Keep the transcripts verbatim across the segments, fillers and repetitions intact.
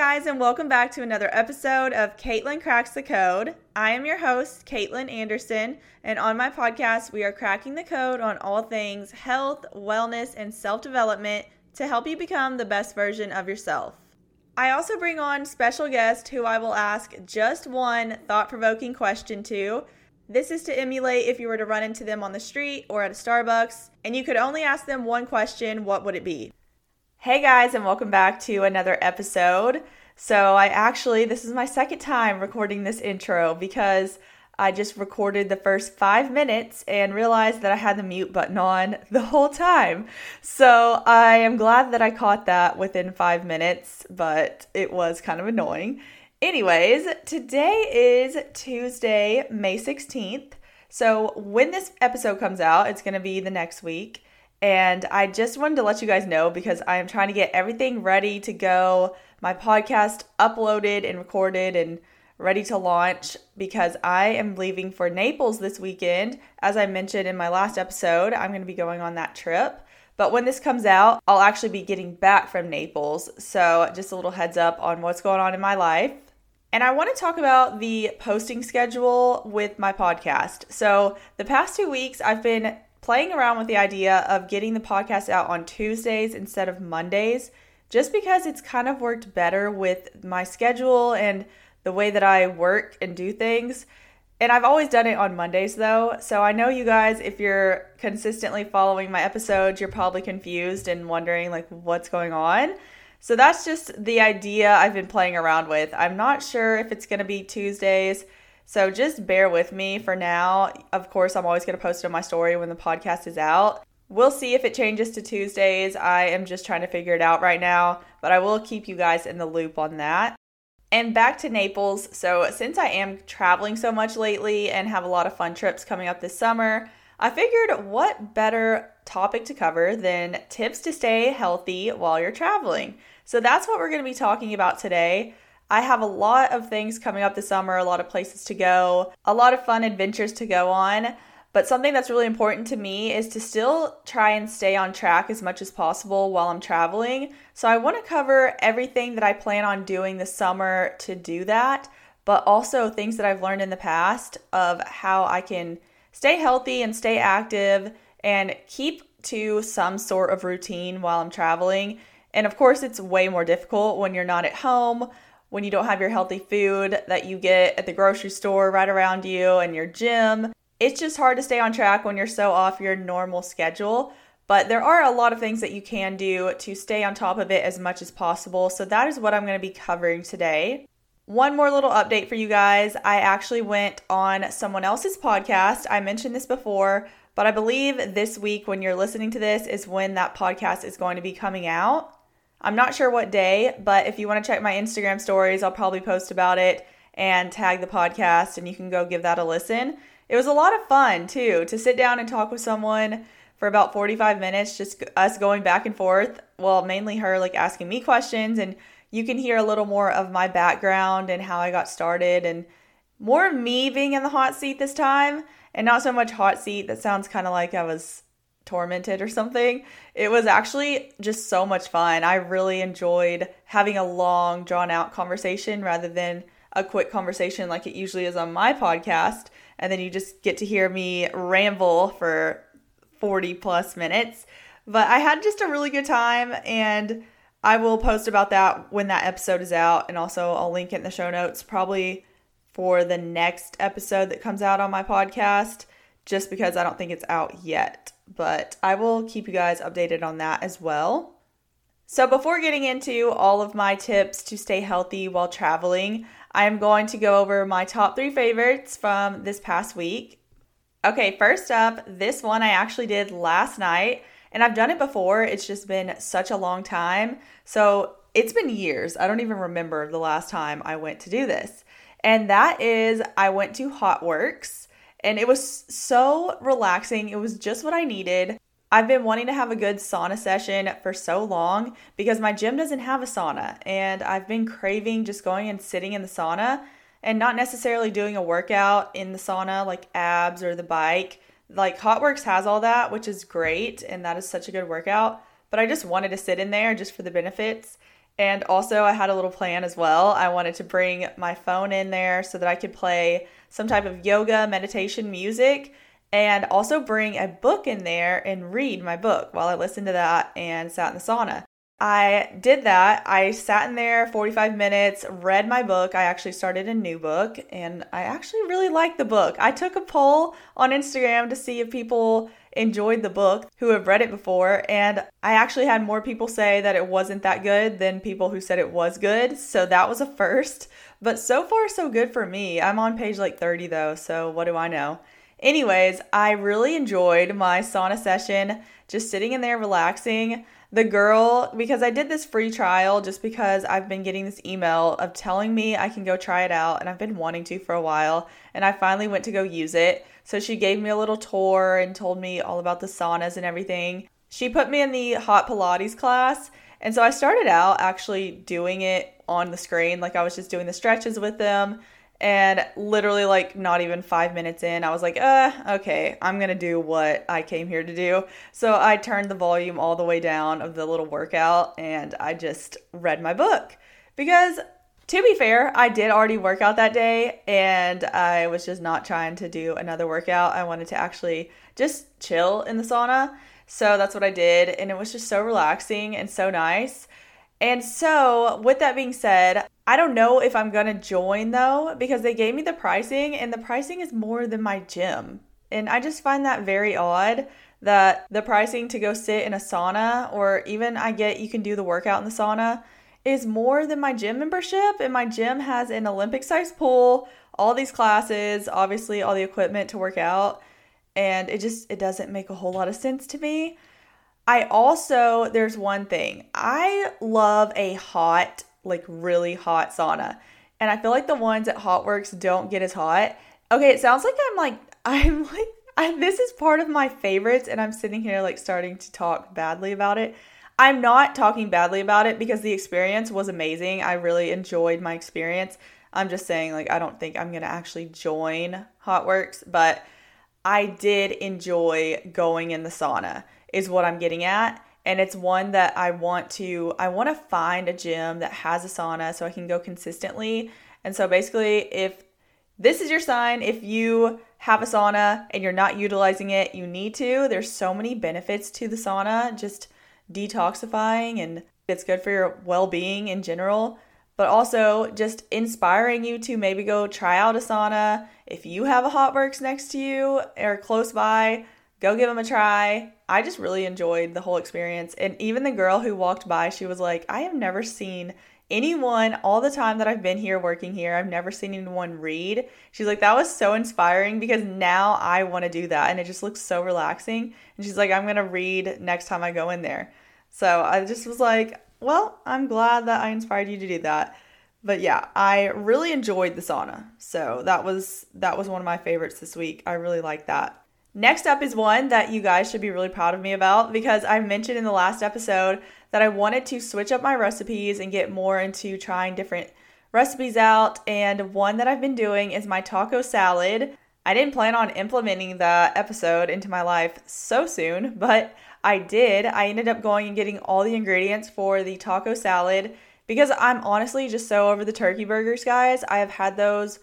guys, and welcome back to another episode of Caitlin Cracks the Code. I am your host, Caitlin Anderson, and on my podcast, we are cracking the code on all things health, wellness, and self-development to help you become the best version of yourself. I also bring on special guests who I will ask just one thought-provoking question to. This is to emulate if you were to run into them on the street or at a Starbucks, and you could only ask them one question, what would it be? Hey guys, and welcome back to another episode. So I actually, this is my second time recording this intro because I just recorded the first five minutes and realized that I had the mute button on the whole time. So I am glad that I caught that within five minutes, but it was kind of annoying. Anyways, today is Tuesday, May sixteenth. So when this episode comes out, it's going to be the next week. And I just wanted to let you guys know because I am trying to get everything ready to go, my podcast uploaded and recorded and ready to launch because I am leaving for Naples this weekend. As I mentioned in my last episode, I'm going to be going on that trip. But when this comes out, I'll actually be getting back from Naples. So just a little heads up on what's going on in my life. And I want to talk about the posting schedule with my podcast. So the past two weeks, I've been playing around with the idea of getting the podcast out on Tuesdays instead of Mondays, just because it's kind of worked better with my schedule and the way that I work and do things. And I've always done it on Mondays though. So I know you guys, if you're consistently following my episodes, you're probably confused and wondering like what's going on. So that's just the idea I've been playing around with. I'm not sure if it's going to be Tuesdays. So just bear with me for now. Of course, I'm always going to post it on my story when the podcast is out. We'll see if it changes to Tuesdays. I am just trying to figure it out right now, but I will keep you guys in the loop on that. And back to Naples. So since I am traveling so much lately and have a lot of fun trips coming up this summer, I figured what better topic to cover than tips to stay healthy while you're traveling. So that's what we're going to be talking about today. I have a lot of things coming up this summer, a lot of places to go, a lot of fun adventures to go on. But something that's really important to me is to still try and stay on track as much as possible while I'm traveling. So I want to cover everything that I plan on doing this summer to do that, but also things that I've learned in the past of how I can stay healthy and stay active and keep to some sort of routine while I'm traveling. And of course, it's way more difficult when you're not at home, when you don't have your healthy food that you get at the grocery store right around you and your gym. It's just hard to stay on track when you're so off your normal schedule. But there are a lot of things that you can do to stay on top of it as much as possible. So that is what I'm going to be covering today. One more little update for you guys. I actually went on someone else's podcast. I mentioned this before, but I believe this week when you're listening to this is when that podcast is going to be coming out. I'm not sure what day, but if you want to check my Instagram stories, I'll probably post about it and tag the podcast and you can go give that a listen. It was a lot of fun too, to sit down and talk with someone for about forty-five minutes, just us going back and forth. Well, mainly her like asking me questions, and you can hear a little more of my background and how I got started and more of me being in the hot seat this time and not so much hot seat that sounds kind of like I was tormented or something. It was actually just so much fun. I really enjoyed having a long, drawn out conversation rather than a quick conversation like it usually is on my podcast. And then you just get to hear me ramble for forty plus minutes. But I had just a really good time, and I will post about that when that episode is out. And also I'll link it in the show notes probably for the next episode that comes out on my podcast, just because I don't think it's out yet. But I will keep you guys updated on that as well. So before getting into all of my tips to stay healthy while traveling, I'm going to go over my top three favorites from this past week. Okay, first up, this one I actually did last night, and I've done it before. It's just been such a long time. So it's been years. I don't even remember the last time I went to do this. And that is I went to Hot Works. And it was so relaxing. It was just what I needed. I've been wanting to have a good sauna session for so long because my gym doesn't have a sauna. And I've been craving just going and sitting in the sauna and not necessarily doing a workout in the sauna like abs or the bike. Like Hot Works has all that, which is great. And that is such a good workout. But I just wanted to sit in there just for the benefits. And also, I had a little plan as well. I wanted to bring my phone in there so that I could play some type of yoga, meditation music, and also bring a book in there and read my book while I listened to that and sat in the sauna. I did that. I sat in there forty-five minutes, read my book. I actually started a new book, and I actually really liked the book. I took a poll on Instagram to see if people enjoyed the book who have read it before, and I actually had more people say that it wasn't that good than people who said it was good, so that was a first. But so far, so good for me. I'm on page like thirty though, so what do I know? Anyways, I really enjoyed my sauna session, just sitting in there relaxing. The girl, because I did this free trial just because I've been getting this email of telling me I can go try it out, and I've been wanting to for a while, and I finally went to go use it. So she gave me a little tour and told me all about the saunas and everything. She put me in the hot Pilates class, and so I started out actually doing it on the screen, like I was just doing the stretches with them. And literally like not even five minutes in, I was like, uh, okay, I'm going to do what I came here to do. So I turned the volume all the way down of the little workout and I just read my book. Because to be fair, I did already work out that day and I was just not trying to do another workout. I wanted to actually just chill in the sauna. So that's what I did. And it was just so relaxing and so nice. And so with that being said, I don't know if I'm going to join though, because they gave me the pricing and the pricing is more than my gym. And I just find that very odd that the pricing to go sit in a sauna, or even I get you can do the workout in the sauna, is more than my gym membership. And my gym has an Olympic sized pool, all these classes, obviously all the equipment to work out. And it just, it doesn't make a whole lot of sense to me. I also, there's one thing, I love a hot, like really hot sauna. And I feel like the ones at HOTWORX don't get as hot. Okay, it sounds like I'm like, I'm like, I, this is part of my favorites and I'm sitting here like starting to talk badly about it. I'm not talking badly about it because the experience was amazing. I really enjoyed my experience. I'm just saying like, I don't think I'm going to actually join HOTWORX, but I did enjoy going in the sauna is what I'm getting at. And it's one that I want to, I want to find a gym that has a sauna so I can go consistently. And so basically, if this is your sign, if you have a sauna and you're not utilizing it, you need to. There's so many benefits to the sauna, just detoxifying, and it's good for your well-being in general, but also just inspiring you to maybe go try out a sauna. If you have a HOTWORX next to you or close by, go give them a try. I just really enjoyed the whole experience. And even the girl who walked by, she was like, I have never seen anyone all the time that I've been here working here. I've never seen anyone read. She's like, that was so inspiring because now I want to do that. And it just looks so relaxing. And she's like, I'm going to read next time I go in there. So I just was like, well, I'm glad that I inspired you to do that. But yeah, I really enjoyed the sauna. So that was, that was one of my favorites this week. I really liked that. Next up is one that you guys should be really proud of me about because I mentioned in the last episode that I wanted to switch up my recipes and get more into trying different recipes out. And one that I've been doing is my taco salad. I didn't plan on implementing that episode into my life so soon, but I did. I ended up going and getting all the ingredients for the taco salad because I'm honestly just so over the turkey burgers, guys. I have had those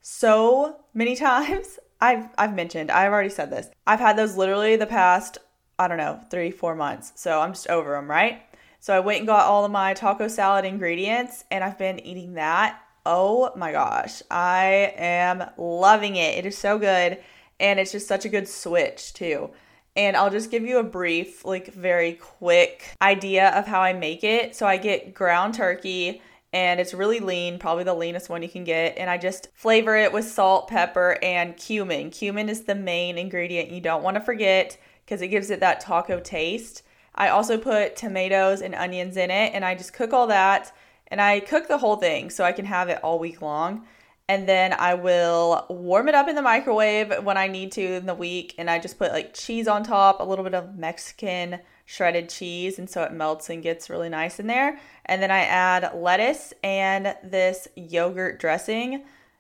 so many times. I've I've mentioned, I've already said this. I've had those literally the past, I don't know, three, four months. So I'm just over them, right? So I went and got all of my taco salad ingredients and I've been eating that. Oh my gosh. I am loving it. It is so good. And it's just such a good switch too. And I'll just give you a brief, like very quick idea of how I make it. So I get ground turkey, and it's really lean, probably the leanest one you can get. And I just flavor it with salt, pepper, and cumin. Cumin is the main ingredient you don't want to forget because it gives it that taco taste. I also put tomatoes and onions in it, and I just cook all that. And I cook the whole thing so I can have it all week long. And then I will warm it up in the microwave when I need to in the week. And I just put like cheese on top, a little bit of Mexican shredded cheese, and so it melts and gets really nice in there. And then I add lettuce and this yogurt dressing.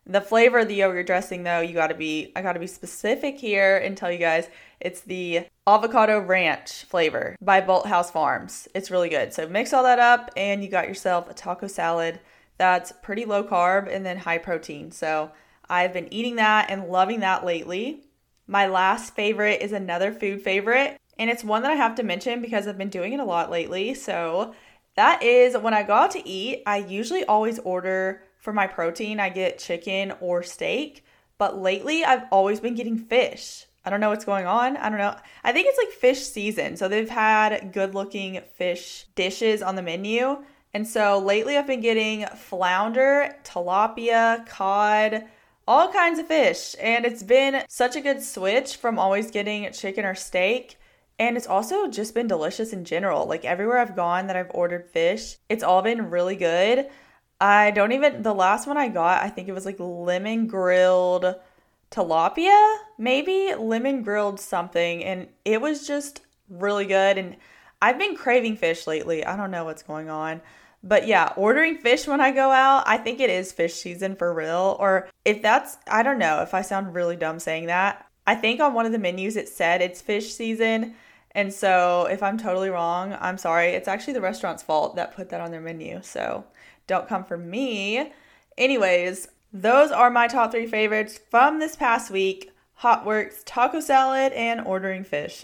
The flavor of the yogurt dressing, though, you gotta be, I gotta be specific here and tell you guys, it's the avocado ranch flavor by Bolthouse Farms. It's really good. So mix all that up and you got yourself a taco salad that's pretty low carb and then high protein. So I've been eating that and loving that lately. My last favorite is another food favorite, and it's one that I have to mention because I've been doing it a lot lately. So that is when I go out to eat, I usually always order for my protein. I get chicken or steak, but lately I've always been getting fish. I don't know what's going on. I don't know. I think it's like fish season. So they've had good looking fish dishes on the menu. And so lately I've been getting flounder, tilapia, cod, all kinds of fish. And it's been such a good switch from always getting chicken or steak. And it's also just been delicious in general. Like everywhere I've gone that I've ordered fish, it's all been really good. I don't even, the last one I got, I think it was like lemon grilled tilapia, maybe lemon grilled something. And it was just really good. And I've been craving fish lately. I don't know what's going on. But yeah, ordering fish when I go out, I think it is fish season for real. Or if that's, I don't know if I sound really dumb saying that. I think on one of the menus it said it's fish season. And so if I'm totally wrong, I'm sorry. It's actually the restaurant's fault that put that on their menu. So don't come for me. Anyways, those are my top three favorites from this past week. Hot Works, taco salad, and ordering fish.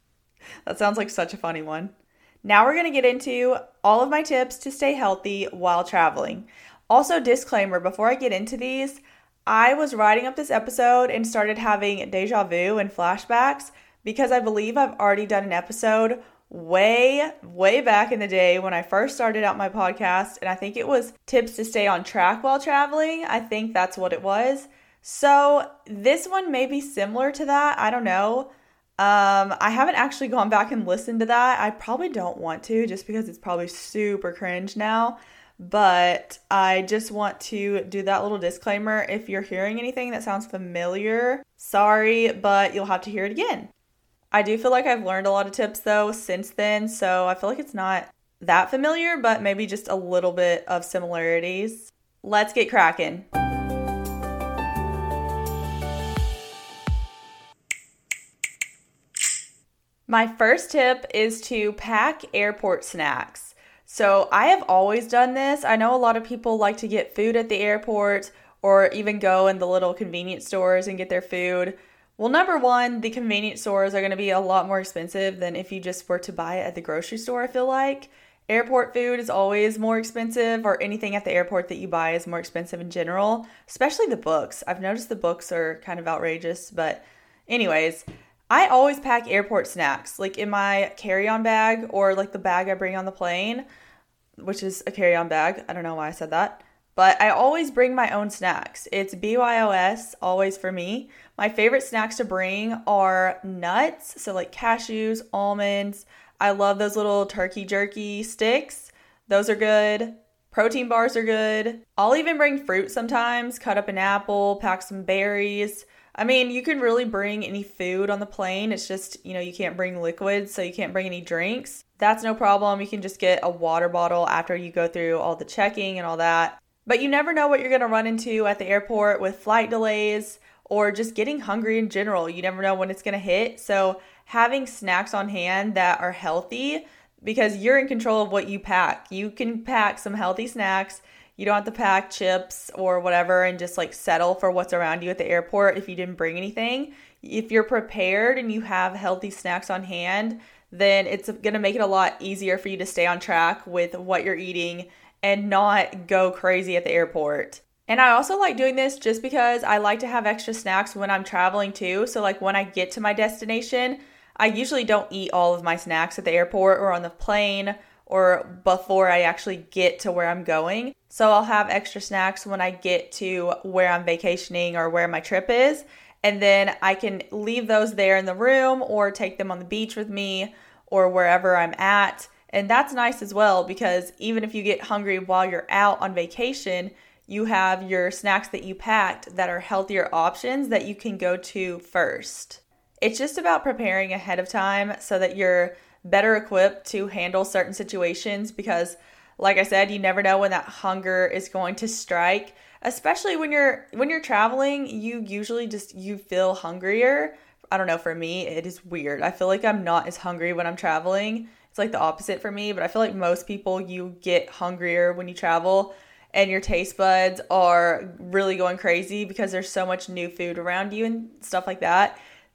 That sounds like such a funny one. Now we're going to get into all of my tips to stay healthy while traveling. Also, disclaimer, before I get into these, I was writing up this episode and started having deja vu and flashbacks because I believe I've already done an episode way, way back in the day when I first started out my podcast, and I think it was tips to stay on track while traveling. I think that's what it was. So this one may be similar to that. I don't know. Um, I haven't actually gone back and listened to that. I probably don't want to just because it's probably super cringe now. But I just want to do that little disclaimer. If you're hearing anything that sounds familiar, sorry, but you'll have to hear it again. I do feel like I've learned a lot of tips though since then. So I feel like it's not that familiar, but maybe just a little bit of similarities. Let's get cracking. My first tip is to pack airport snacks. So I have always done this. I know a lot of people like to get food at the airport or even go in the little convenience stores and get their food. Well, number one, the convenience stores are going to be a lot more expensive than if you just were to buy it at the grocery store, I feel like. Airport food is always more expensive, or anything at the airport that you buy is more expensive in general, especially the books. I've noticed the books are kind of outrageous, but anyways, I always pack airport snacks, like in my carry-on bag or like the bag I bring on the plane, which is a carry-on bag. I don't know why I said that, but I always bring my own snacks. It's B Y O S, always for me. My favorite snacks to bring are nuts, so like cashews, almonds. I love those little turkey jerky sticks. Those are good. Protein bars are good. I'll even bring fruit sometimes, cut up an apple, pack some berries. I mean, you can really bring any food on the plane. It's just, you know, you can't bring liquids, so you can't bring any drinks. That's no problem. You can just get a water bottle after you go through all the checking and all that. But you never know what you're going to run into at the airport with flight delays or just getting hungry in general. You never know when it's going to hit. So having snacks on hand that are healthy, because you're in control of what you pack. You can pack some healthy snacks. You don't have to pack chips or whatever and just like settle for what's around you at the airport if you didn't bring anything. If you're prepared and you have healthy snacks on hand, then it's going to make it a lot easier for you to stay on track with what you're eating and not go crazy at the airport. And I also like doing this just because I like to have extra snacks when I'm traveling too. So like when I get to my destination, I usually don't eat all of my snacks at the airport or on the plane or before I actually get to where I'm going. So I'll have extra snacks when I get to where I'm vacationing or where my trip is. And then I can leave those there in the room or take them on the beach with me or wherever I'm at. And that's nice as well because even if you get hungry while you're out on vacation, you have your snacks that you packed that are healthier options that you can go to first. It's just about preparing ahead of time so that you're better equipped to handle certain situations because, like I said, you never know when that hunger is going to strike. especially when you're when you're traveling, you usually just you feel hungrier. I don't know, for me, it is weird. I feel like I'm not as hungry when I'm traveling. It's like the opposite for me, but I feel like most people, you get hungrier when you travel and your taste buds are really going crazy because there's so much new food around you and stuff like that.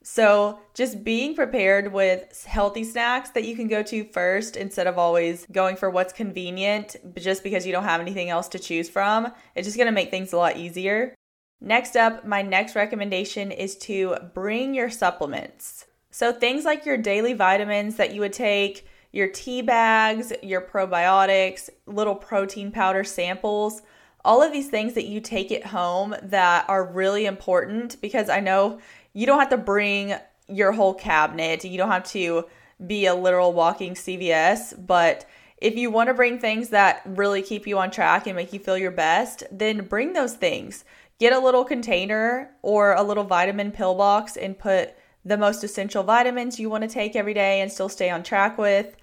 So just being prepared with healthy snacks that you can go to first instead of always going for what's convenient just because you don't have anything else to choose from, it's just going to make things a lot easier. Next up, my next recommendation is to bring your supplements. So things like your daily vitamins that you would take, your tea bags, your probiotics, little protein powder samples, all of these things that you take at home that are really important, because I know you don't have to bring your whole cabinet. You don't have to be a literal walking C V S, but if you want to bring things that really keep you on track and make you feel your best, then bring those things. Get a little container or a little vitamin pill box and put the most essential vitamins you want to take every day and still stay on track with.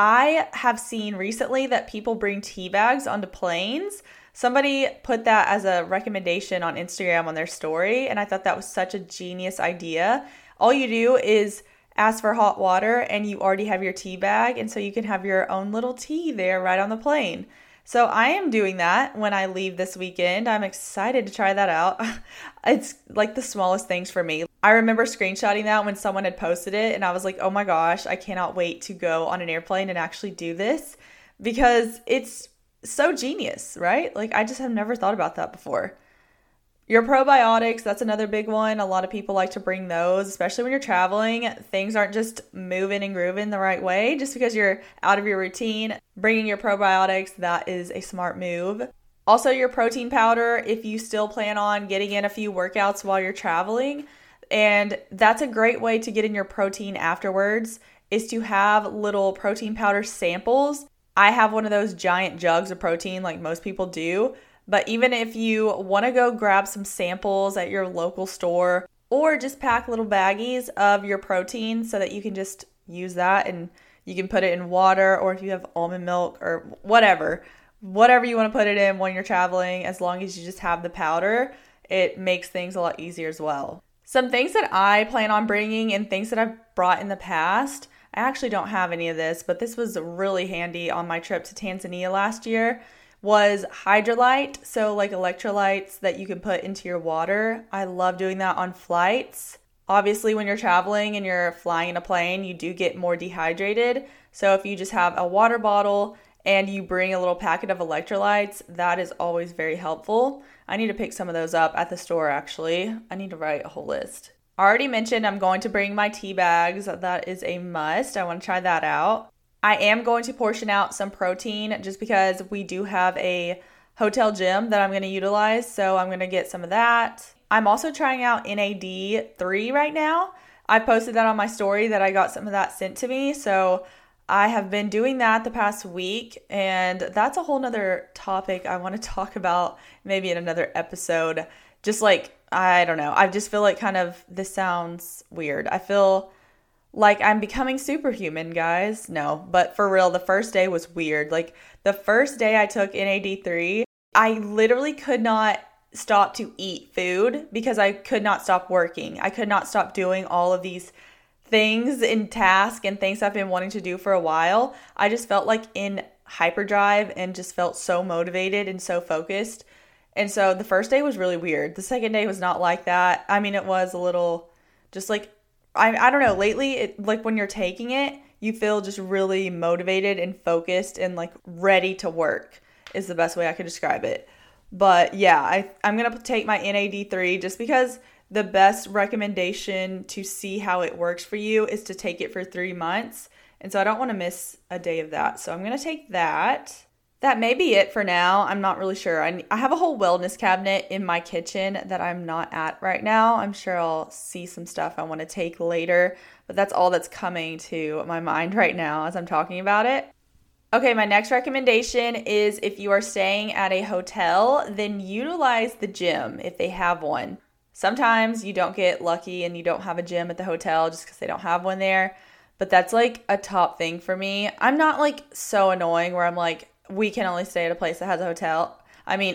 I have seen recently that people bring tea bags onto planes. Somebody put that as a recommendation on Instagram on their story, and I thought that was such a genius idea. All you do is ask for hot water and you already have your tea bag, and so you can have your own little tea there right on the plane. So I am doing that when I leave this weekend. I'm excited to try that out. It's like the smallest things for me. I remember screenshotting that when someone had posted it, and I was like, oh my gosh, I cannot wait to go on an airplane and actually do this, because it's so genius, right? Like, I just have never thought about that before. Your probiotics, that's another big one. A lot of people like to bring those, especially when you're traveling. Things aren't just moving and grooving the right way just because you're out of your routine. Bringing your probiotics, that is a smart move. Also, your protein powder, if you still plan on getting in a few workouts while you're traveling. And that's a great way to get in your protein afterwards, is to have little protein powder samples. I have one of those giant jugs of protein like most people do. But even if you want to go grab some samples at your local store, or just pack little baggies of your protein so that you can just use that and you can put it in water, or if you have almond milk or whatever, whatever you want to put it in when you're traveling, as long as you just have the powder, it makes things a lot easier as well. Some things that I plan on bringing and things that I've brought in the past, I actually don't have any of this, but this was really handy on my trip to Tanzania last year, was Hydralyte. So like electrolytes that you can put into your water. I love doing that on flights. Obviously, when you're traveling and you're flying in a plane, you do get more dehydrated. So if you just have a water bottle and you bring a little packet of electrolytes, that is always very helpful. I need to pick some of those up at the store, actually. I need to write a whole list. I already mentioned I'm going to bring my tea bags. That is a must. I want to try that out. I am going to portion out some protein just because we do have a hotel gym that I'm going to utilize. So I'm going to get some of that. I'm also trying out N A D three right now. I posted that on my story that I got some of that sent to me. So I have been doing that the past week, and that's a whole nother topic I want to talk about maybe in another episode. Just like, I don't know. I just feel like kind of, this sounds weird. I feel like I'm becoming superhuman, guys. No, but for real, the first day was weird. Like the first day I took N A D three, I literally could not stop to eat food because I could not stop working. I could not stop doing all of these things and tasks and things I've been wanting to do for a while. I just felt like in hyperdrive and just felt so motivated and so focused. And so the first day was really weird. The second day was not like that. I mean, it was a little just like, I I don't know, lately, it, like when you're taking it, you feel just really motivated and focused and like ready to work is the best way I could describe it. But yeah, I, I'm going to take my N A D three just because the best recommendation to see how it works for you is to take it for three months. And so I don't want to miss a day of that. So I'm going to take that. That may be it for now. I'm not really sure. I, I have a whole wellness cabinet in my kitchen that I'm not at right now. I'm sure I'll see some stuff I want to take later, but that's all that's coming to my mind right now as I'm talking about it. Okay, my next recommendation is if you are staying at a hotel, then utilize the gym if they have one. Sometimes you don't get lucky and you don't have a gym at the hotel just because they don't have one there, but that's like a top thing for me. I'm not like so annoying where I'm like, we can only stay at a place that has a hotel. I mean,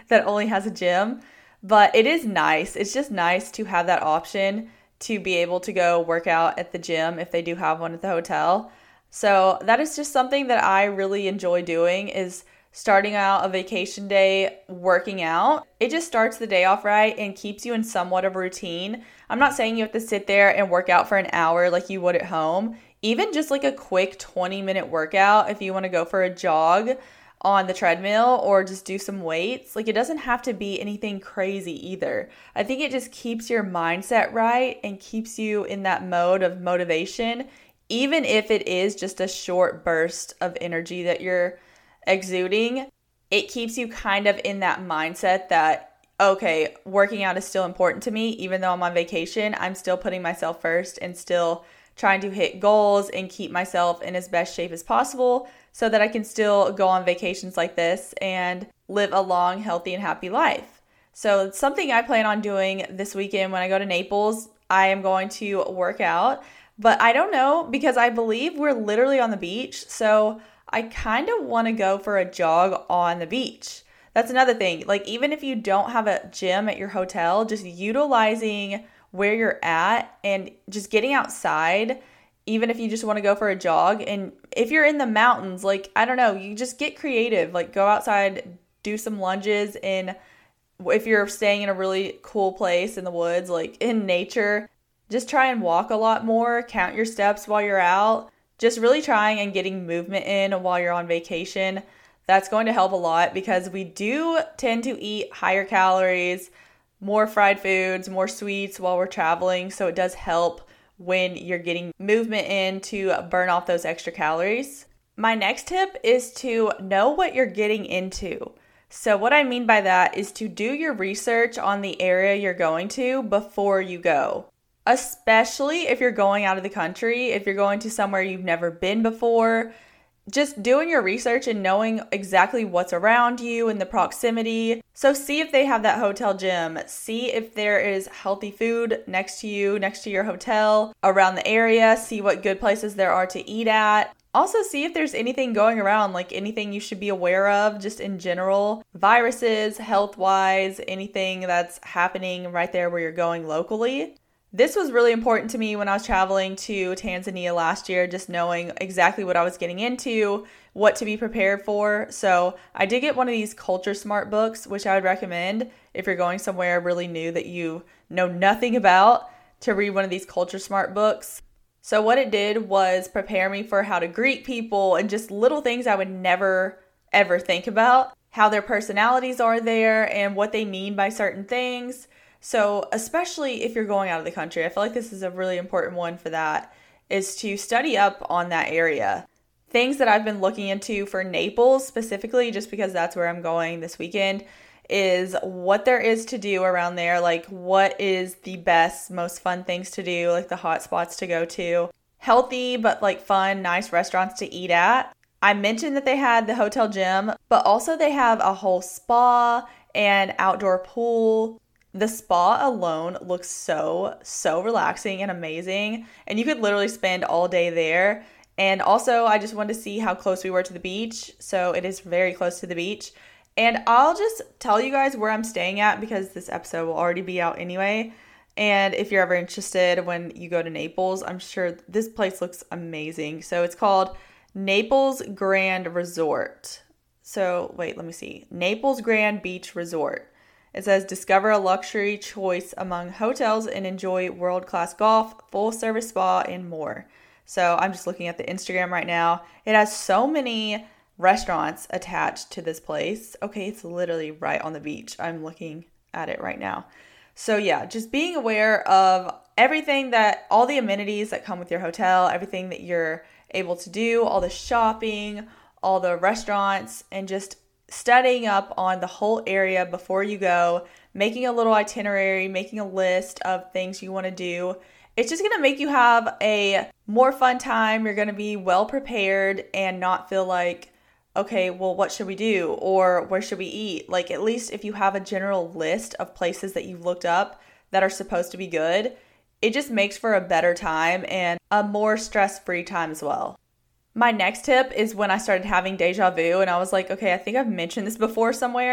that only has a gym. But it is nice. It's just nice to have that option to be able to go work out at the gym if they do have one at the hotel. So that is just something that I really enjoy doing, is starting out a vacation day working out. It just starts the day off right and keeps you in somewhat of a routine. I'm not saying you have to sit there and work out for an hour like you would at home. Even just like a quick twenty minute workout, if you want to go for a jog on the treadmill or just do some weights, like it doesn't have to be anything crazy either. I think it just keeps your mindset right and keeps you in that mode of motivation, even if it is just a short burst of energy that you're exuding. It keeps you kind of in that mindset that, okay, working out is still important to me. Even though I'm on vacation, I'm still putting myself first and still trying to hit goals and keep myself in as best shape as possible so that I can still go on vacations like this and live a long, healthy, and happy life. So it's something I plan on doing this weekend when I go to Naples. I am going to work out, but I don't know, because I believe we're literally on the beach. So I kind of want to go for a jog on the beach. That's another thing. Like, even if you don't have a gym at your hotel, just utilizing where you're at and just getting outside, even if you just want to go for a jog. And if you're in the mountains, like, I don't know, you just get creative. Like, go outside, do some lunges in, if you're staying in a really cool place in the woods, like in nature, just try and walk a lot more, count your steps while you're out. Just really trying and getting movement in while you're on vacation. That's going to help a lot, because we do tend to eat higher calories, more fried foods, more sweets while we're traveling. So it does help when you're getting movement in to burn off those extra calories. My next tip is to know what you're getting into. So what I mean by that is to do your research on the area you're going to before you go. Especially if you're going out of the country, if you're going to somewhere you've never been before, just doing your research and knowing exactly what's around you and the proximity. So see if they have that hotel gym. See if there is healthy food next to you, next to your hotel, around the area. See what good places there are to eat at. Also see if there's anything going around, like anything you should be aware of just in general. Viruses, health-wise, anything that's happening right there where you're going locally. This was really important to me when I was traveling to Tanzania last year, just knowing exactly what I was getting into, what to be prepared for. So I did get one of these Culture Smart books, which I would recommend if you're going somewhere really new that you know nothing about, to read one of these Culture Smart books. So what it did was prepare me for how to greet people and just little things I would never, ever think about, how their personalities are there and what they mean by certain things. So especially if you're going out of the country, I feel like this is a really important one for that, is to study up on that area. Things that I've been looking into for Naples specifically, just because that's where I'm going this weekend, is what there is to do around there. Like, what is the best, most fun things to do, like the hot spots to go to. Healthy, but like fun, nice restaurants to eat at. I mentioned that they had the hotel gym, but also they have a whole spa and outdoor pool. The spa alone looks so, so relaxing and amazing. And you could literally spend all day there. And also, I just wanted to see how close we were to the beach. So it is very close to the beach. And I'll just tell you guys where I'm staying at, because this episode will already be out anyway. And if you're ever interested when you go to Naples, I'm sure this place looks amazing. So it's called Naples Grand Resort. So wait, let me see. Naples Grand Beach Resort. It says, discover a luxury choice among hotels and enjoy world-class golf, full-service spa, and more. So I'm just looking at the Instagram right now. It has so many restaurants attached to this place. Okay, it's literally right on the beach. I'm looking at it right now. So yeah, just being aware of everything that, all the amenities that come with your hotel, everything that you're able to do, all the shopping, all the restaurants, and just studying up on the whole area before you go, making a little itinerary, making a list of things you want to do. It's just going to make you have a more fun time. You're going to be well prepared and not feel like, okay, well, what should we do? Or where should we eat? Like, at least if you have a general list of places that you've looked up that are supposed to be good, it just makes for a better time and a more stress-free time as well. My next tip is when I started having deja vu and I was like, okay, I think I've mentioned this before somewhere,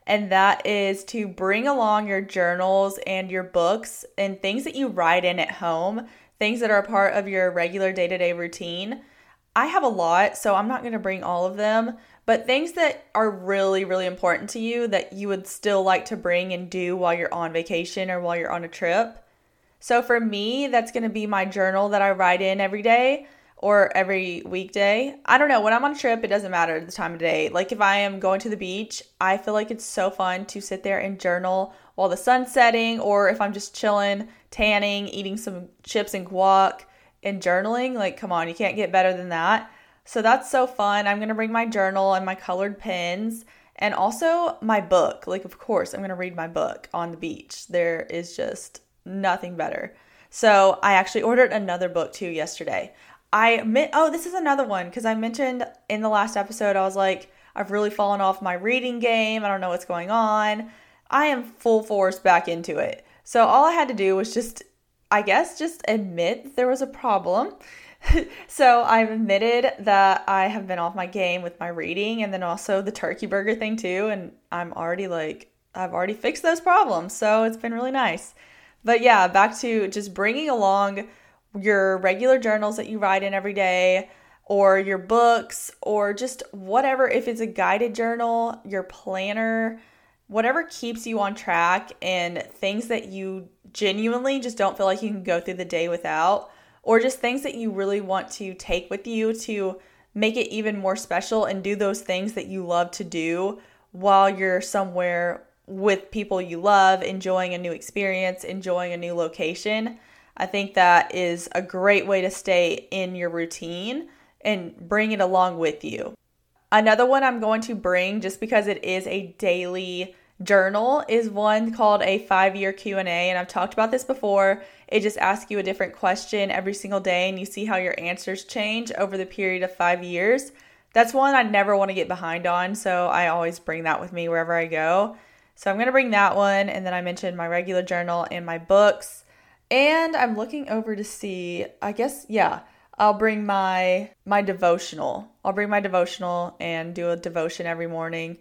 and that is to bring along your journals and your books and things that you write in at home, things that are a part of your regular day-to-day routine. I have a lot, so I'm not going to bring all of them, but things that are really, really important to you that you would still like to bring and do while you're on vacation or while you're on a trip. So for me, that's going to be my journal that I write in every day or every weekday. I don't know. When I'm on a trip, it doesn't matter the time of day. Like if I am going to the beach, I feel like it's so fun to sit there and journal while the sun's setting, or if I'm just chilling, tanning, eating some chips and guac and journaling. Like, come on, you can't get better than that. So that's so fun. I'm going to bring my journal and my colored pens and also my book. Like, of course, I'm going to read my book on the beach. There is just nothing better. So I actually ordered another book too yesterday. I meant, oh, this is another one because I mentioned in the last episode, I was like, I've really fallen off my reading game. I don't know what's going on. I am full force back into it. So all I had to do was just, I guess, just admit that there was a problem. So I admitted that I have been off my game with my reading, and then also the turkey burger thing too. And I'm already like, I've already fixed those problems. So it's been really nice. But yeah, back to just bringing along your regular journals that you write in every day, or your books, or just whatever. If it's a guided journal, your planner, whatever keeps you on track and things that you genuinely just don't feel like you can go through the day without, or just things that you really want to take with you to make it even more special and do those things that you love to do while you're somewhere with people you love, enjoying a new experience, enjoying a new location. I think that is a great way to stay in your routine and bring it along with you. Another one I'm going to bring, just because it is a daily journal, is one called a five-year Q and A, and I've talked about this before. It just asks you a different question every single day, and you see how your answers change over the period of five years. That's one I never want to get behind on, so I always bring that with me wherever I go. So I'm going to bring that one, and then I mentioned my regular journal and my books. And I'm looking over to see, I guess, yeah, I'll bring my my devotional. I'll bring my devotional and do a devotion every morning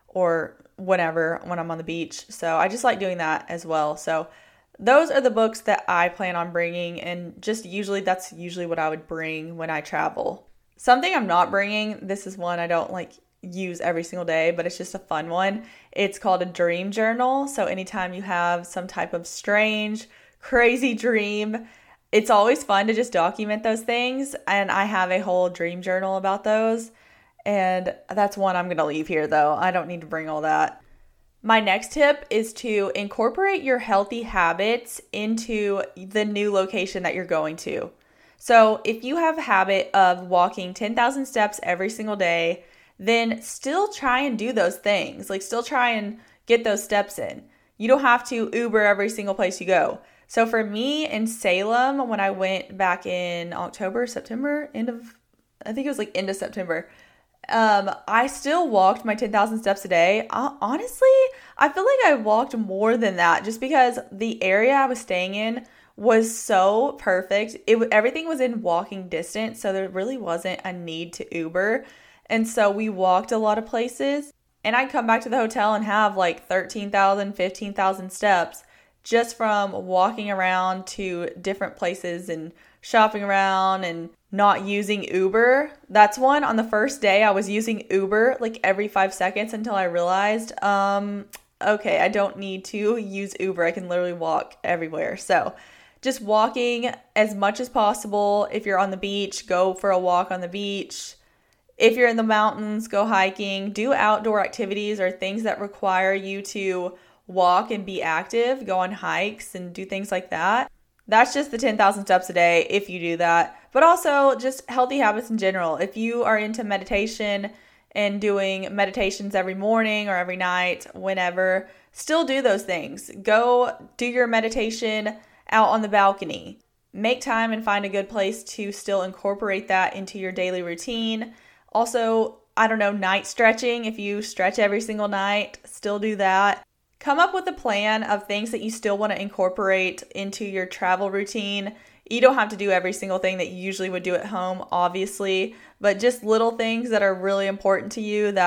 or whenever when I'm on the beach. So I just like doing that as well. So those are the books that I plan on bringing, and just usually that's usually what I would bring when I travel. Something I'm not bringing, this is one I don't like use every single day, but it's just a fun one. It's called a dream journal. So anytime you have some type of strange, crazy dream, it's always fun to just document those things. And I have a whole dream journal about those. And that's one I'm going to leave here though. I don't need to bring all that. My next tip is to incorporate your healthy habits into the new location that you're going to. So if you have a habit of walking ten thousand steps every single day, then still try and do those things. Like still try and get those steps in. You don't have to Uber every single place you go. So for me in Salem, when I went back in October, September, end of, I think it was like end of September, um, I still walked my ten thousand steps a day. Uh, honestly, I feel like I walked more than that just because the area I was staying in was so perfect. It everything was in walking distance, so there really wasn't a need to Uber. And so we walked a lot of places, and I'd come back to the hotel and have like thirteen thousand, fifteen thousand steps just from walking around to different places and shopping around and not using Uber. That's one. On the first day, I was using Uber like every five seconds until I realized, um, okay, I don't need to use Uber. I can literally walk everywhere. So just walking as much as possible. If you're on the beach, go for a walk on the beach. If you're in the mountains, go hiking. Do outdoor activities or things that require you to walk and be active. Go on hikes and do things like that. That's just the ten thousand steps a day if you do that. But also just healthy habits in general. If you are into meditation and doing meditations every morning or every night, whenever, still do those things. Go do your meditation out on the balcony. Make time and find a good place to still incorporate that into your daily routine. Also, I don't know, night stretching. If you stretch every single night, still do that. Come up with a plan of things that you still want to incorporate into your travel routine. You don't have to do every single thing that you usually would do at home, obviously, but just little things that are really important to you that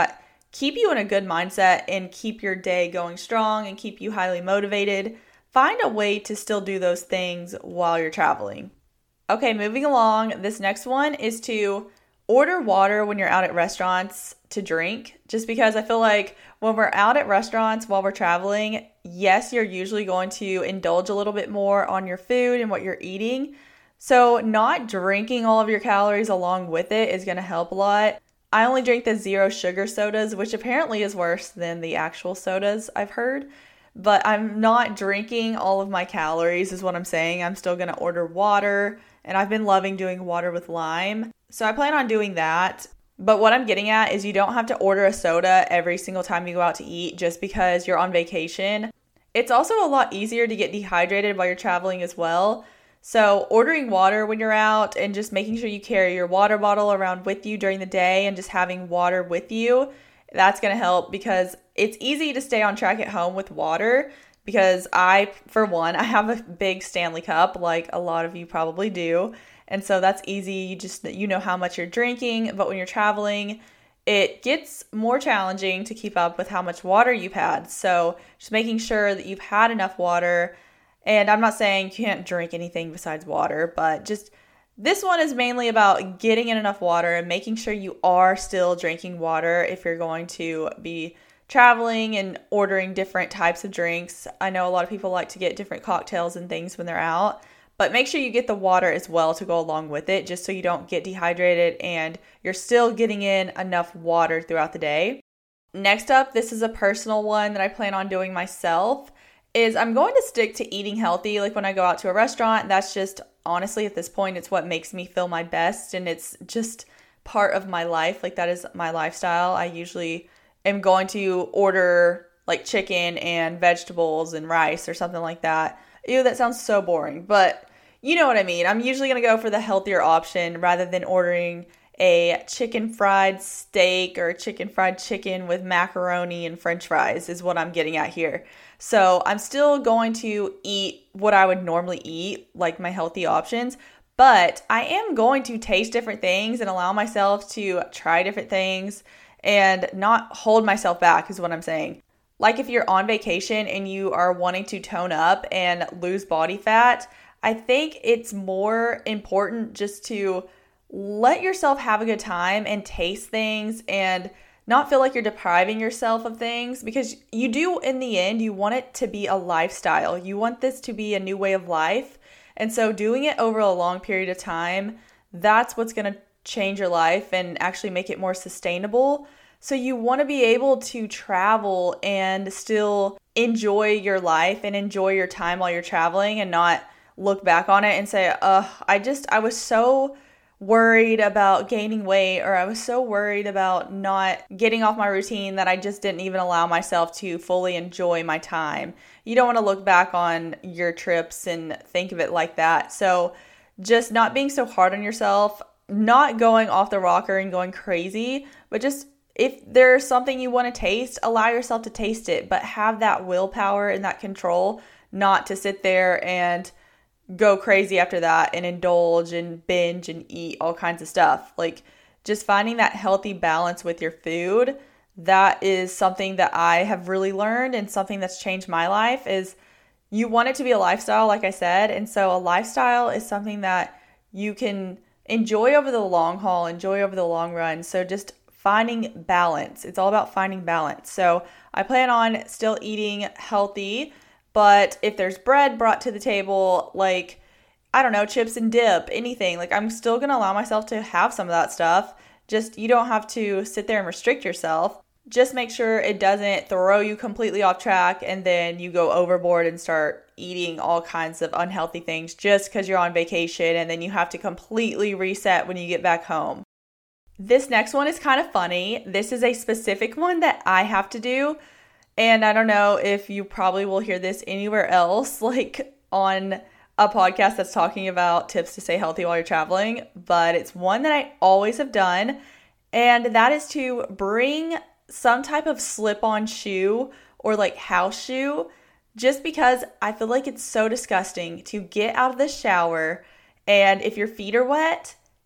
keep you in a good mindset and keep your day going strong and keep you highly motivated, find a way to still do those things while you're traveling. Okay, moving along, this next one is to order water when you're out at restaurants to drink, just because I feel like when we're out at restaurants while we're traveling, yes, you're usually going to indulge a little bit more on your food and what you're eating. So not drinking all of your calories along with it is going to help a lot. I only drink the zero sugar sodas, which apparently is worse than the actual sodas I've heard. But I'm not drinking all of my calories is what I'm saying. I'm still going to order water, and I've been loving doing water with lime. So I plan on doing that. But what I'm getting at is you don't have to order a soda every single time you go out to eat just because you're on vacation. It's also a lot easier to get dehydrated while you're traveling as well. So ordering water when you're out and just making sure you carry your water bottle around with you during the day and just having water with you, that's going to help because it's easy to stay on track at home with water because I, for one, I have a big Stanley cup like a lot of you probably do. And so that's easy. You just, you know how much you're drinking, but when you're traveling, it gets more challenging to keep up with how much water you've had. So just making sure that you've had enough water. And I'm not saying you can't drink anything besides water, but just this one is mainly about getting in enough water and making sure you are still drinking water if you're going to be traveling and ordering different types of drinks. I know a lot of people like to get different cocktails and things when they're out, but make sure you get the water as well to go along with it just so you don't get dehydrated and you're still getting in enough water throughout the day. Next up, this is a personal one that I plan on doing myself, is I'm going to stick to eating healthy. Like when I go out to a restaurant, that's just honestly at this point, it's what makes me feel my best and it's just part of my life. Like that is my lifestyle. I usually am going to order like chicken and vegetables and rice or something like that. Ew, that sounds so boring, but you know what I mean. I'm usually going to go for the healthier option rather than ordering a chicken fried steak or a chicken fried chicken with macaroni and french fries is what I'm getting at here. So I'm still going to eat what I would normally eat, like my healthy options, but I am going to taste different things and allow myself to try different things and not hold myself back is what I'm saying. Like if you're on vacation and you are wanting to tone up and lose body fat, I think it's more important just to let yourself have a good time and taste things and not feel like you're depriving yourself of things because you do in the end, you want it to be a lifestyle. You want this to be a new way of life. And so doing it over a long period of time, that's what's going to change your life and actually make it more sustainable. So you want to be able to travel and still enjoy your life and enjoy your time while you're traveling and not look back on it and say, uh, I just, I was so worried about gaining weight or I was so worried about not getting off my routine that I just didn't even allow myself to fully enjoy my time. You don't want to look back on your trips and think of it like that. So just not being so hard on yourself, not going off the rocker and going crazy, but just if there's something you want to taste, allow yourself to taste it, but have that willpower and that control not to sit there and go crazy after that and indulge and binge and eat all kinds of stuff. Like just finding that healthy balance with your food, that is something that I have really learned and something that's changed my life is you want it to be a lifestyle, like I said. And so a lifestyle is something that you can enjoy over the long haul, enjoy over the long run. So just finding balance. It's all about finding balance. So I plan on still eating healthy, but if there's bread brought to the table, like, I don't know, chips and dip, anything, like I'm still going to allow myself to have some of that stuff. Just, you don't have to sit there and restrict yourself. Just make sure it doesn't throw you completely off track and then you go overboard and start eating all kinds of unhealthy things just because you're on vacation and then you have to completely reset when you get back home. This next one is kind of funny. This is a specific one that I have to do. And I don't know if you probably will hear this anywhere else, like on a podcast that's talking about tips to stay healthy while you're traveling, but it's one that I always have done. And that is to bring some type of slip-on shoe or like house shoe, just because I feel like it's so disgusting to get out of the shower and if your feet are wet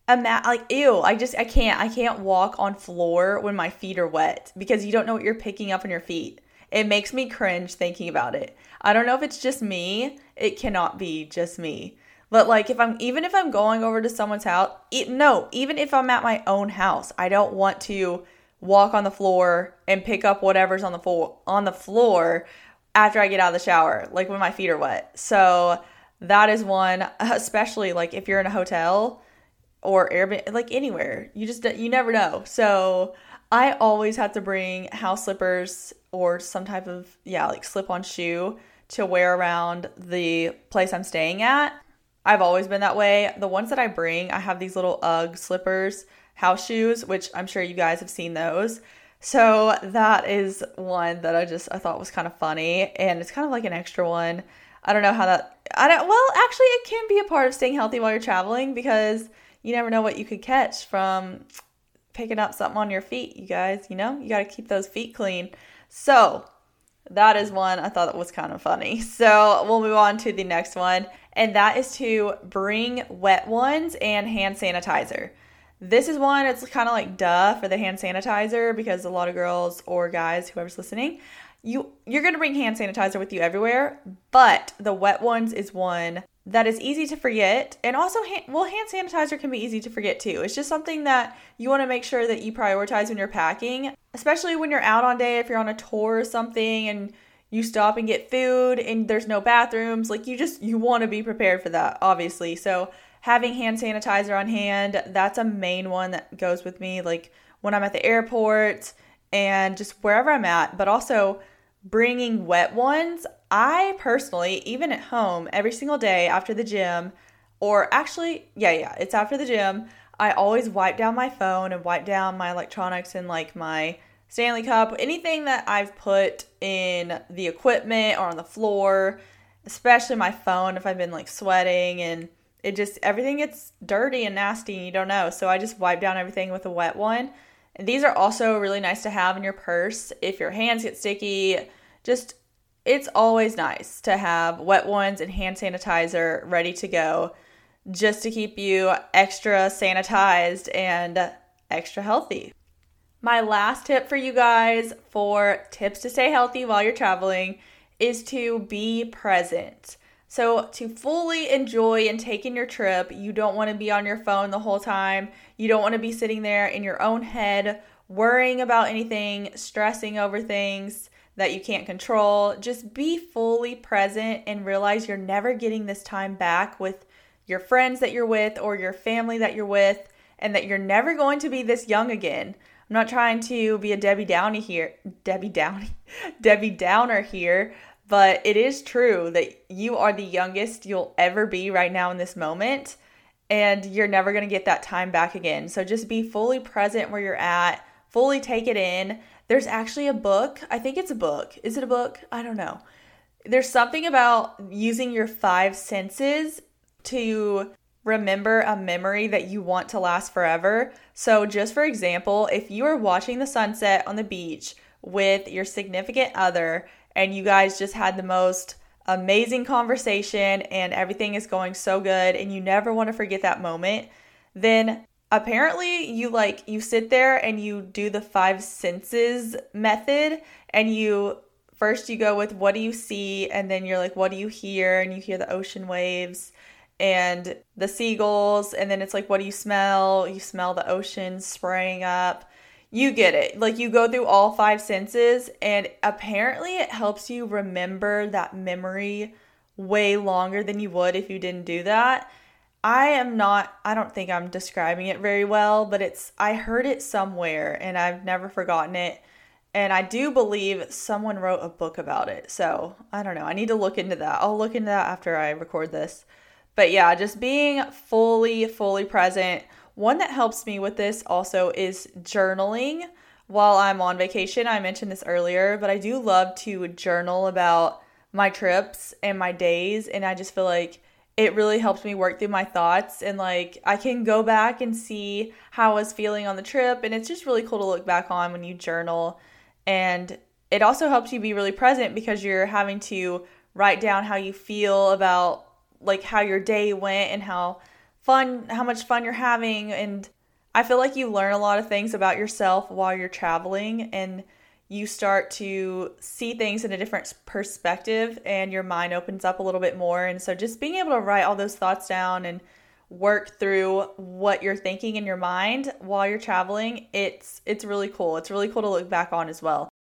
Ima- like ew, I just I can't I can't walk on floor when my feet are wet because you don't know what you're picking up on your feet. It makes me cringe thinking about it. I don't know if it's just me. It cannot be just me. But like if I'm even if I'm going over to someone's house, e- no, even if I'm at my own house, I don't want to walk on the floor and pick up whatever's on the floor on the floor after I get out of the shower, like when my feet are wet. So that is one, especially like if you're in a hotel or Airbnb, like anywhere. You just, you never know. So I always have to bring house slippers or some type of, yeah, like slip-on shoe to wear around the place I'm staying at. I've always been that way. The ones that I bring, I have these little Ugg slippers, house shoes, which I'm sure you guys have seen those. So that is one that I just, I thought was kind of funny, and it's kind of like an extra one. I don't know how that, I don't, well, actually it can be a part of staying healthy while you're traveling because you never know what you could catch from picking up something on your feet, you guys, you know? You got to keep those feet clean. So that is one I thought that was kind of funny. So we'll move on to the next one, and that is to bring wet ones and hand sanitizer. This is one, it's kind of like duh for the hand sanitizer because a lot of girls or guys, whoever's listening, you, you're going to bring hand sanitizer with you everywhere, but the wet ones is one that is easy to forget. And also, hand, well, hand sanitizer can be easy to forget too. It's just something that you want to make sure that you prioritize when you're packing, especially when you're out on day, if you're on a tour or something and you stop and get food and there's no bathrooms, like you just, you want to be prepared for that, obviously. So having hand sanitizer on hand, that's a main one that goes with me, like when I'm at the airport and just wherever I'm at, but also bringing wet ones. I personally, even at home, every single day after the gym, or actually, yeah, yeah, it's after the gym, I always wipe down my phone and wipe down my electronics and like my Stanley Cup, anything that I've put in the equipment or on the floor, especially my phone if I've been like sweating and it just, everything gets dirty and nasty and you don't know. So I just wipe down everything with a wet one. And these are also really nice to have in your purse if your hands get sticky. Just, it's always nice to have wet ones and hand sanitizer ready to go just to keep you extra sanitized and extra healthy. My last tip for you guys for tips to stay healthy while you're traveling is to be present. So to fully enjoy and take in your trip, you don't want to be on your phone the whole time. You don't want to be sitting there in your own head, worrying about anything, stressing over things that you can't control. Just be fully present and realize you're never getting this time back with your friends that you're with or your family that you're with, and that you're never going to be this young again. I'm not trying to be a Debbie Downey here, Debbie Downey, Debbie Downer here, but it is true that you are the youngest you'll ever be right now in this moment, and you're never going to get that time back again. So just be fully present where you're at, fully take it in. There's actually a book. I think it's a book. Is it a book? I don't know. There's something about using your five senses to remember a memory that you want to last forever. So just for example, if you are watching the sunset on the beach with your significant other and you guys just had the most amazing conversation and everything is going so good and you never want to forget that moment, then apparently you like you sit there and you do the five senses method, and you first you go with what do you see, and then you're like what do you hear, and you hear the ocean waves and the seagulls, and then it's like what do you smell, you smell the ocean spraying up. You get it. Like you go through all five senses, and apparently it helps you remember that memory way longer than you would if you didn't do that. I am not, I don't think I'm describing it very well, but it's, I heard it somewhere and I've never forgotten it. And I do believe someone wrote a book about it. So I don't know. I need to look into that. I'll look into that after I record this. But yeah, just being fully, fully present. One that helps me with this also is journaling while I'm on vacation. I mentioned this earlier, but I do love to journal about my trips and my days. And I just feel like it really helps me work through my thoughts, and like I can go back and see how I was feeling on the trip, and it's just really cool to look back on when you journal. And it also helps you be really present because you're having to write down how you feel about like how your day went and how fun, how much fun you're having. And I feel like you learn a lot of things about yourself while you're traveling, and you start to see things in a different perspective, and your mind opens up a little bit more. And so just being able to write all those thoughts down and work through what you're thinking in your mind while you're traveling, it's it's really cool. It's really cool to look back on as well.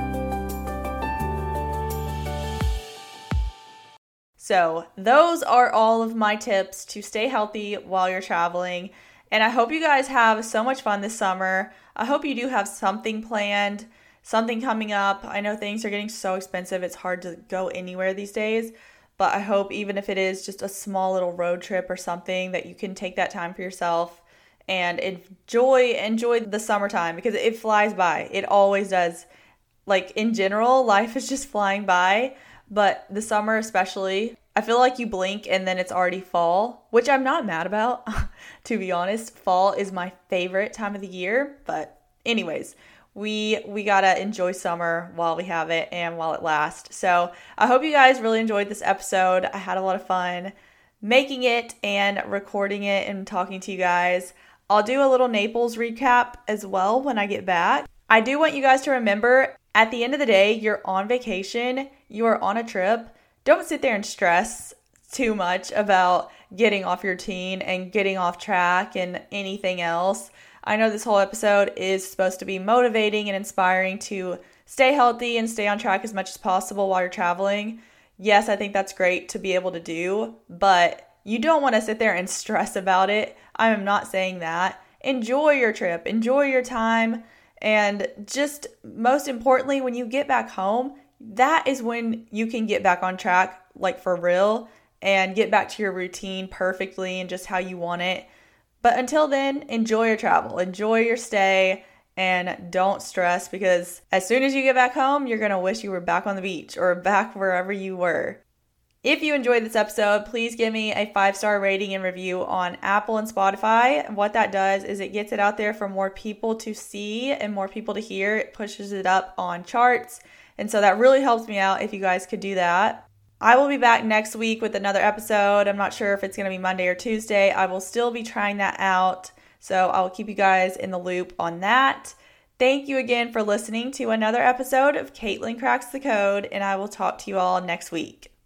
So those are all of my tips to stay healthy while you're traveling. And I hope you guys have so much fun this summer. I hope you do have something planned, something coming up. I know things are getting so expensive, it's hard to go anywhere these days. But I hope even if it is just a small little road trip or something, that you can take that time for yourself and enjoy enjoy the summertime, because it flies by. It always does. Like in general, life is just flying by. But the summer especially, I feel like you blink and then it's already fall, which I'm not mad about, to be honest. Fall is my favorite time of the year. But anyways, we we gotta enjoy summer while we have it and while it lasts. So I hope you guys really enjoyed this episode. I had a lot of fun making it and recording it and talking to you guys. I'll do a little Naples recap as well when I get back. I do want you guys to remember, at the end of the day, you're on vacation, you are on a trip. Don't sit there and stress too much about getting off your routine and getting off track and anything else. I know this whole episode is supposed to be motivating and inspiring to stay healthy and stay on track as much as possible while you're traveling. Yes, I think that's great to be able to do, but you don't want to sit there and stress about it. I am not saying that. Enjoy your trip, enjoy your time. And just most importantly, when you get back home, that is when you can get back on track, like for real, and get back to your routine perfectly and just how you want it. But until then, enjoy your travel, enjoy your stay, and don't stress, because as soon as you get back home, you're going to wish you were back on the beach or back wherever you were. If you enjoyed this episode, please give me a five-star rating and review on Apple and Spotify. What that does is it gets it out there for more people to see and more people to hear. It pushes it up on charts. And so that really helps me out if you guys could do that. I will be back next week with another episode. I'm not sure if it's going to be Monday or Tuesday. I will still be trying that out. So I'll keep you guys in the loop on that. Thank you again for listening to another episode of Caitlin Cracks the Code, and I will talk to you all next week.